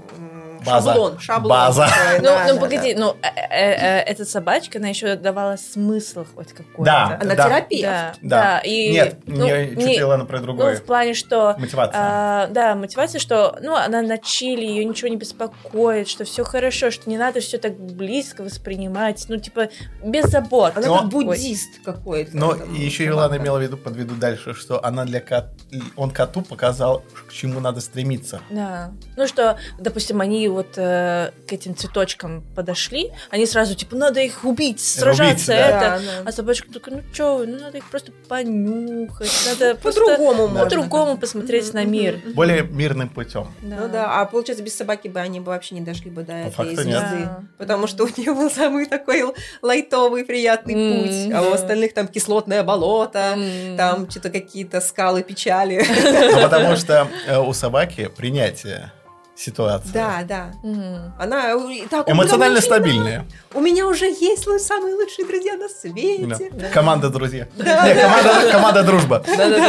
м, База. шаблон. Шаблон. База. такой, Ну, да, ну да, погоди, да. ну, э, э, э, эта собачка, она еще давала смысл хоть какой-то. Да. Она Да. терапевт. Да, Да. да, и... Нет, ну, не, не- чуть Лана про ну, другое. в плане, что... Мотивация. а, да, мотивация, что, ну, она на чили, ее ничего не беспокоит, что все хорошо, что не надо все так близко воспринимать, ну, типа, без забот. Она Но- как буддист какой-то. Рафаэль. Но там, и еще собака. Илана имела в виду, подведу дальше, что она для кот... он коту показал, к чему надо стремиться. Да. Ну что, допустим, они вот э, к этим цветочкам подошли, они сразу типа, надо их убить, сражаться, да. это. Да, да. А собачка такая, ну что вы, ну надо их просто понюхать, надо По-другому просто можно. по-другому посмотреть на мир. Более мирным путем. Ну да, а получается, без собаки бы они бы вообще не дошли бы до этой факту звезды. нет. Да. Потому что у нее был самый такой л- лайтовый, приятный М, путь. А у да. остальных там кислотное болото, М. там что-то какие-то скалы печали. Ну, потому что э, у собаки принятие ситуации. Да, да. Мгм. Она э, так, Эмоционально «Ой, стабильная. У меня уже есть лу- самые лучшие друзья на свете. Да. Команда друзья. Да, Не, да. команда, команда дружба.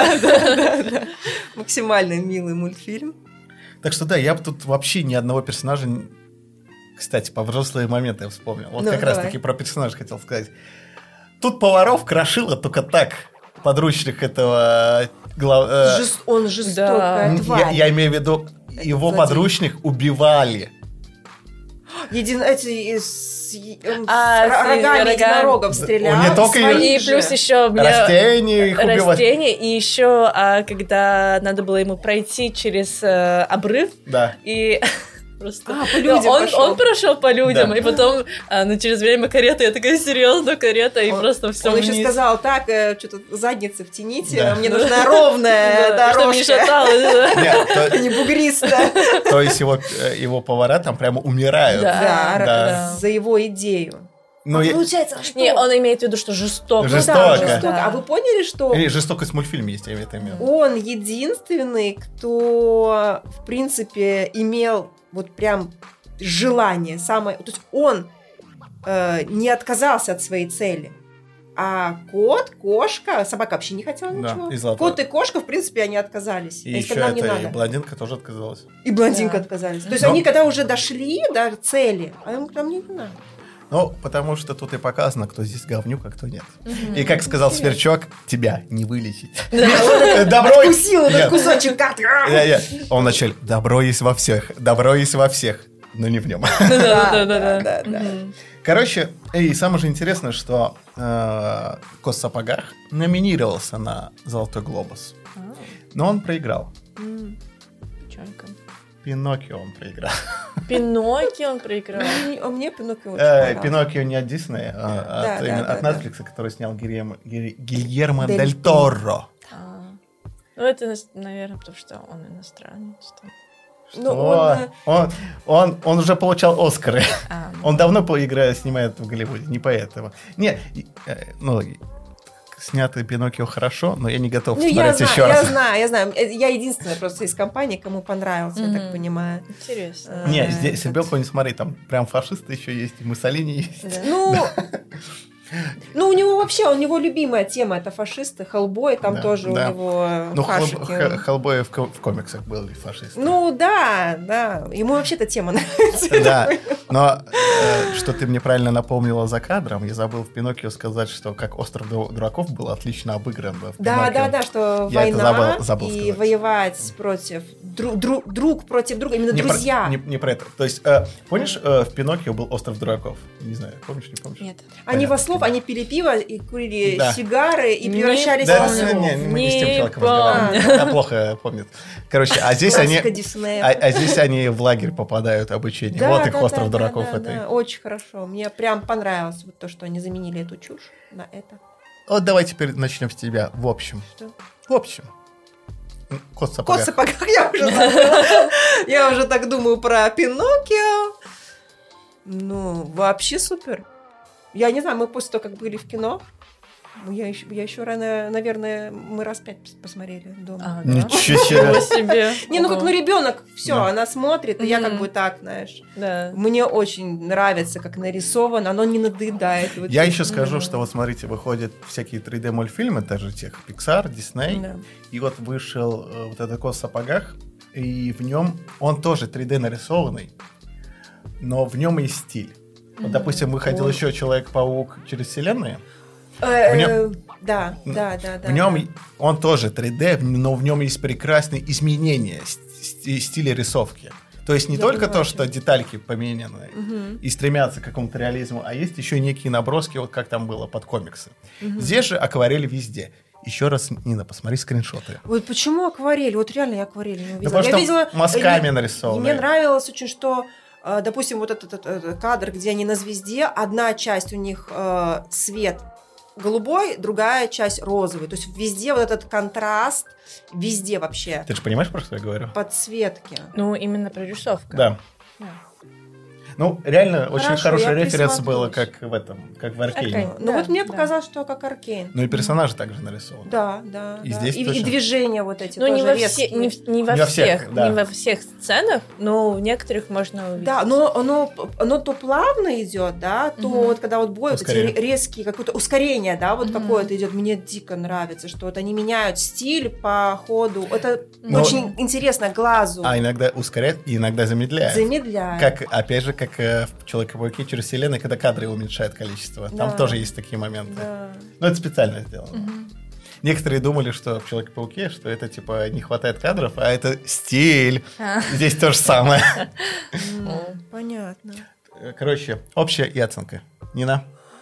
Максимально милый мультфильм. Так что да, я бы тут вообще ни одного персонажа... не- Кстати, по взрослые моменты я вспомнил. Вот Ну, как раз давай. таки про персонажа хотел сказать. Тут поваров крошило только так. Подручных этого... глав- э, Жест- Он жестокая Да. м, я, тварь. я имею в виду, его злодей. подручных убивали. Един... Эти с эм, А, с ро- с рогами рогами. единорогов Он стрелял. не только своих И же. плюс еще мне Растения их убивали. растения, и еще а, когда надо было ему пройти через э, обрыв, Да. и просто А, по людям он, пошел. он прошел по людям, Да. и потом а, ну, через время карета, я такая, серьезно, карета, и Он- просто все Он вниз. еще сказал, так, э, что-то задницы втяните, Да. мне нужна ровная Да, чтобы не дорожка, шаталось. да. Нет, то, а не бугристая. то есть его, э, его повара там прямо умирают. Да. Да, Да. за его идею. Ну, А я- получается, что? Не, он имеет в виду, что жестоко. Ну да, Жестоко. жестоко. Да. А вы поняли, что Или жестокость мультфильма есть, я это имею в виду. он единственный, кто, в принципе, имел вот прям желание, самое... То есть он э, не отказался от своей цели. А кот, кошка, собака вообще не хотела Да, ничего. и золотой. Кот и кошка, в принципе, они отказались. И Они еще сказали, нам не это, и надо. блондинка тоже отказалась. И блондинка Да. отказались. То есть Но- они когда уже дошли до цели, а им там не надо. Ну, потому что тут и показано, кто здесь говнюк, а кто нет. Мгм. И как сказал Сверчок, тебя не вылечить. Да. Добро... Откусил этот Нет. кусочек карты. Я- я- Он вначале, добро есть во всех, добро есть во всех, но не в нем. Да, да, да, да, да. да. Мгм. Короче, и самое же интересное, что э, Кот в сапогах номинировался на Золотой глобус, А, но он проиграл. м, печалька. Пиноккио он проиграл. Пиноккио он проиграл. Мне- а мне Пиноккио очень Э, понравился. Пиноккио не от Диснея, а Да, от, да, именно да, от да. Netflix, который снял Гильермо, Гиль- Гильермо Дель Дель Торо. А. Ну, это, наверное, потому что он иностранец. там. Ну, Что? он, э, он, он, он уже получал Оскары. А, ну. Он давно по- играет, снимает в Голливуде, не поэтому. Не, и, э, ну, и снятый Пиноккио хорошо, но я не готов Ну, я смотреть знаю, еще я раз. знаю, я знаю. Э, Я единственная просто из компании, кому понравился, я так Мгм. понимаю. Интересно. Э, Не, здесь Сербелко не смотри, там прям фашисты еще есть, и Муссолини есть. Да. Ну, ну, у него вообще, у него любимая тема это фашисты, Хеллбой, там Да, тоже да. у него Ну, фашики. Хелл- Хе- Хеллбой в, ко- в комиксах был фашист. Ну, да, да. Ему вообще эта тема нравится. Да, но э, что ты мне правильно напомнила за кадром, я забыл в Пиноккио сказать, что как «Остров ду- дураков» был отлично обыгран в Да, Пиноккио. да, да, что Я это война забыл- забыл и сказать. воевать против дру- дру- друг против друга, именно Не про- друзья. не, не про это. То есть, э, помнишь, э, в Пиноккио был «Остров дураков»? Не знаю, помнишь, не помнишь? Нет. Они Понятно. во слов, они пили пиво и курили Да. сигары и Не превращались Да, в не, ослов. не, не, мы не с тем Не человеком помню. разговариваем. Да, плохо помнит. Короче, а здесь они... Классика Диснея. А, а здесь они в лагерь попадают обучение. Да, вот их да, «Остров да, дураков» да, этой. да, очень хорошо. Мне прям понравилось вот то, что они заменили эту чушь на это. Вот давай теперь начнем с тебя. В общем. Что? В общем. М, Кот в Кот в сапогах. сапогах, я уже забыла. Я уже так думаю про Пиноккио. Ну, вообще супер. Я не знаю, мы после того, как были в кино, ну, я еще, я еще рано, наверное, мы раз пять пос- посмотрели дома. А, да? Ничего себе. Ничего себе. Не, ну как, ну Ого. ребенок, все, Да. она смотрит, и я как Мгм. бы так, знаешь. Да. Мне очень нравится, как нарисовано, оно не надоедает. Вот Я это- еще скажу, Мгм. что вот смотрите, выходят всякие три дэ мультфильмы, даже тех Pixar, Disney, Да. и вот вышел э, вот этот «Кот в сапогах», и в нем он тоже три дэ нарисованный, но в нем есть стиль. Вот, Мгм. допустим, выходил Ой. еще «Человек-паук через вселенные», Э, В нем- Да, Ну, да, да, да. в нем да. и- он тоже три дэ, но в нем есть прекрасные изменения ст- ст- стиля рисовки. То есть не Я только понимаю, то, что детальки поменены Мгм. и стремятся к какому-то реализму, а есть еще некие наброски, вот как там было под комиксы. Мгм. Здесь же акварель везде. Еще раз, Нина, посмотри скриншоты. Вот почему акварель? Вот реально я акварель не увидела. потому я что видела, мазками и- нарисованы. И мне нравилось очень, что, э, допустим, вот этот, этот, этот кадр, где они на звезде, одна часть у них э, свет голубой, другая часть розовый. То есть везде вот этот контраст, везде вообще Ты же понимаешь, про что я говорю? подсветки. Ну, именно прорисовка. Да. Да. Ну, реально, очень Хорошо, хороший я референс было, присмотрюсь. как в этом, как в Аркейне. Аркейн. Ну Да, вот мне да. показалось, что как Аркейн. Ну и персонажи также нарисованы. Да, да. И да. здесь и, точно. и движения вот эти Ну, тоже не во, все, резкие. не, в- не во Не во всех, всех, да. не во всех сценах, но в некоторых можно увидеть. Да, но оно, оно то плавно идет, да, то Мгм. вот когда вот бой, вот эти Ускорение. ре- резкие, какое-то ускорение, да, вот Мгм. какое-то идет, мне дико нравится, что вот они меняют стиль по ходу. Это Но- очень интересно глазу. А иногда ускоряет и иногда замедляет. Замедляет. Как, опять же, как э, в Человеке-пауке через вселенную, когда кадры уменьшают количество. Там Да. тоже есть такие моменты. Да. Но это специально сделано. Мгм. Некоторые думали, что в Человеке-пауке, что это типа не хватает кадров, а это стиль. А. Здесь то же самое. М, Понятно. Короче, общая и оценка. Нина?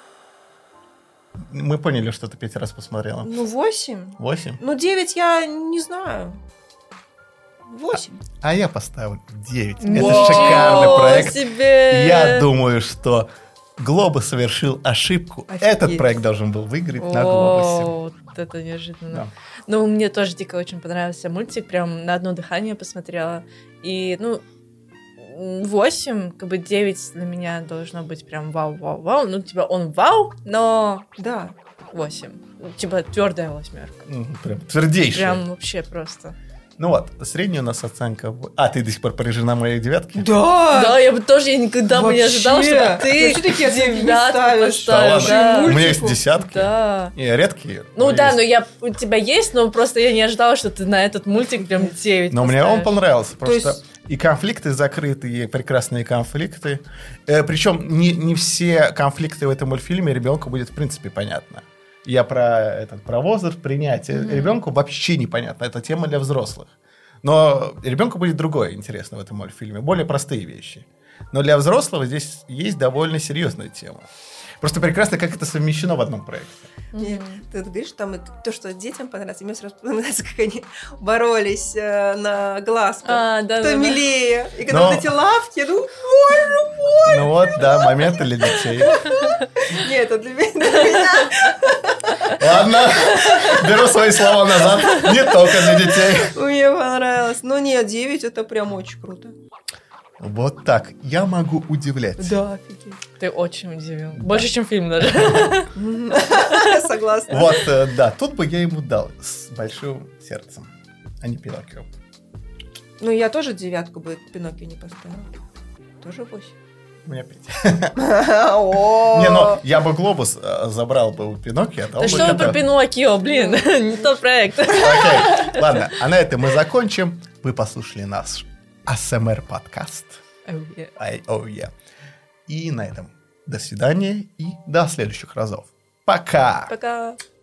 Мы поняли, что ты пять раз посмотрела. Ну, восемь. Восемь? Ну, девять я не знаю. Восемь. А я поставлю девять. Это Вау, шикарный проект. себе! Я думаю, что Глобус совершил ошибку. Офигеть. Этот проект должен был выиграть на Глобусе. О, вот это неожиданно. Да. Ну, мне тоже дико очень понравился мультик, прям на одно дыхание посмотрела. И, ну, восемь, как бы девять для меня должно быть прям вау-вау-вау. Ну, типа, он вау, но Да. восемь. Типа, твердая восьмерка. Мгм, Прям твердейшая. Прям вообще просто. Ну вот, средняя у нас оценка... в- А, ты до сих пор поражена моей девятке? Да! Да, я бы тоже я никогда бы не Вообще. ожидала, что Ты ты вообще такие оценки не девятку ставишь? поставишь. Да ладно. Да. У меня Мультику. есть десятки. Да. И редкие. Ну но да, есть. но я, у тебя есть, но просто я не ожидала, что ты на этот мультик прям девять Но мне он поставишь. понравился. Просто есть- и конфликты закрытые, и прекрасные конфликты. Э, причем не, не все конфликты в этом мультфильме ребенку будет в принципе понятно. Я про, этот, про возраст принятия. Мгм. Ребенку вообще непонятно. Это тема для взрослых. Но ребенку будет другое интересно в этом мультфильме. Более простые вещи. Но для взрослого здесь есть довольно серьезная тема. Просто прекрасно, как это совмещено в одном проекте. Не, Ты вот говоришь, там и то, что детям понравится, мне сразу вспоминается, как они боролись э, на глазках. А, да, Кто да, да. милее. И когда Но- вот эти лавки, ну, Ну вот, да, моменты для детей. нет, это для меня. для меня. Ладно, беру свои слова назад. Не только для детей. Мне понравилось. Ну нет, девять это прям очень круто. Вот так. Я могу удивлять. Да, офигеть. Ты очень удивил. Больше, чем фильм даже. Согласна. Вот, э, да, тут бы я ему дал с большим сердцем, а не Пиноккио. Ну, я тоже девятку бы Пиноккио не поставила. Тоже восемь. У меня пять. О. Не, ну, я бы глобус э, забрал бы у Пиноккио, отдал Да бы что вы кота. про Пиноккио, блин, не тот проект. Окей, ладно, а на этом мы закончим. Вы послушали наш эй эс эм ар-подкаст. Ай, оу, я. И на этом до свидания и до следующих разов. Пока! Пока.